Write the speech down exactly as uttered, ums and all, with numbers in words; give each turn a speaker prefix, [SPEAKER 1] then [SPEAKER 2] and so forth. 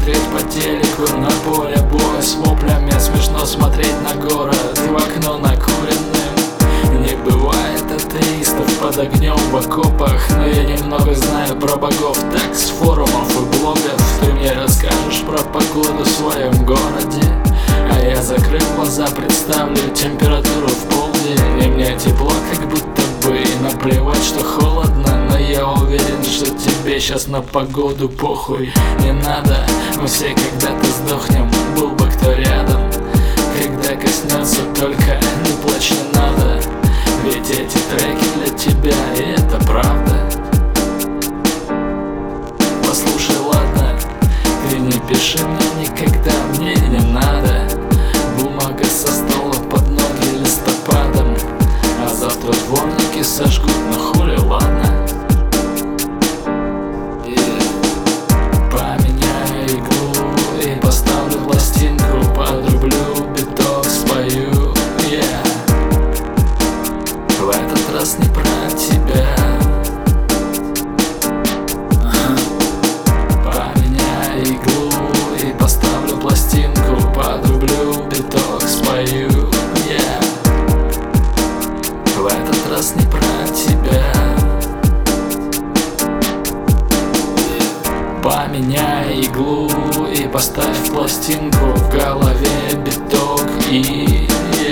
[SPEAKER 1] смотреть по телеку на поле боя с воплями, смешно смотреть на город в окно накуренным. Не бывает атеистов под огнем в окопах, но я немного знаю про богов. Так, с форумов и блогов ты мне расскажешь про погоду в своем городе, а я, закрыв глаза, представлю температуру в полдень. И мне тепло, как будто бы, и наплевать, что холодно, но я уверен, что тебе сейчас на погоду похуй. Не надо, мы все когда-то сдохнем, был бы кто рядом. Когда коснется, только не плачь, не надо, ведь эти треки для тебя, и это правда. Послушай, ладно, ты не пиши мне никогда, мне не надо. Бумага со стола под ноги листопадом, а завтра дворники сожгут, но хули, ладно. Yeah. Поменяю иглу и поставлю пластинку, подрублю биток, спою. Yeah. В этот раз не про тебя. Поменяю иглу и поставлю пластинку, подрублю биток, спою. Yeah. В этот раз не про тебя. Поменяй иглу и поставь пластинку, в голове биток и